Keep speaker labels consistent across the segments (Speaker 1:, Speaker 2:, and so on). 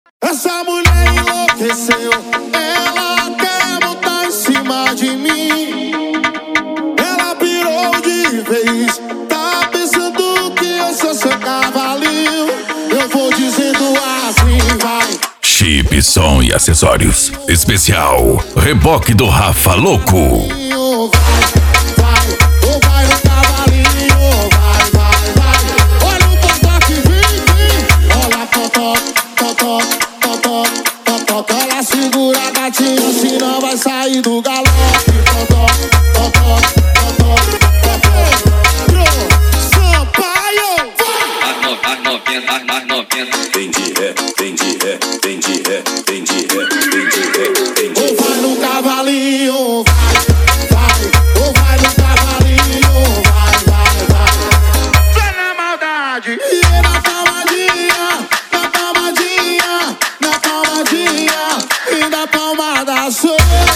Speaker 1: Essa mulher enlouqueceu, ela quer montar em cima de mim. Ela pirou de vez, tá pensando que eu sou seu cavalinho. Eu vou dizendo assim, vai.
Speaker 2: Chip, som e acessórios. Especial Reboque do Rafa Louco.
Speaker 1: Ela segura a gatinha, senão vai sair do galope. Sampaio,
Speaker 3: As 90. Vem de ré, vem de ré, vem de ré, vem de ré, vem de ré, vem de ré.
Speaker 1: ou vai no cavalinho, vai, ou vai no cavalinho, vai. Vai na maldade. E na palmadinha, na palmadinha, na palmadinha, e na palmada sua.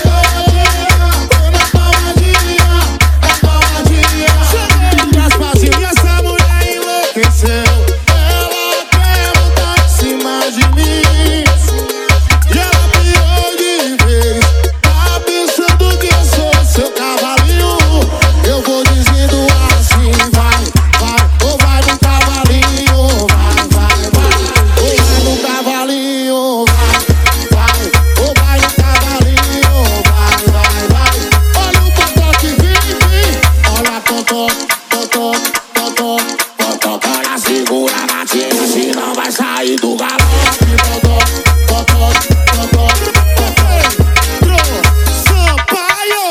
Speaker 1: Na palmadinha, na palmadinha. E as pazinhas, essa mulher enlouqueceu. Ela quer montar em cima de mim. E ela pirou de vez, tá pensando que eu sou seu cavalinho. Eu vou dizendo assim, vai, vai, ou vai no cavalinho, vai, vai, vai. Ou vai no cavalinho, vai, vai, ou vai no cavalinho, vai, vai, vai. Olha o totó que vem, olha totó, totó, totó, totó. Ela segura a gatinha, senão vai sair do galope. Totó, totó, totó, totó. Sampaio,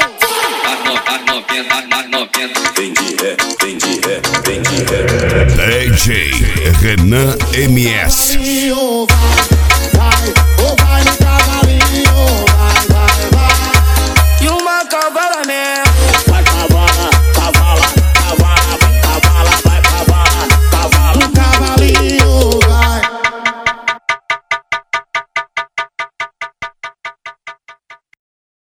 Speaker 3: As 90. Vem de ré, vem de ré, vem de ré.
Speaker 2: DJ Renan MS.
Speaker 1: vai.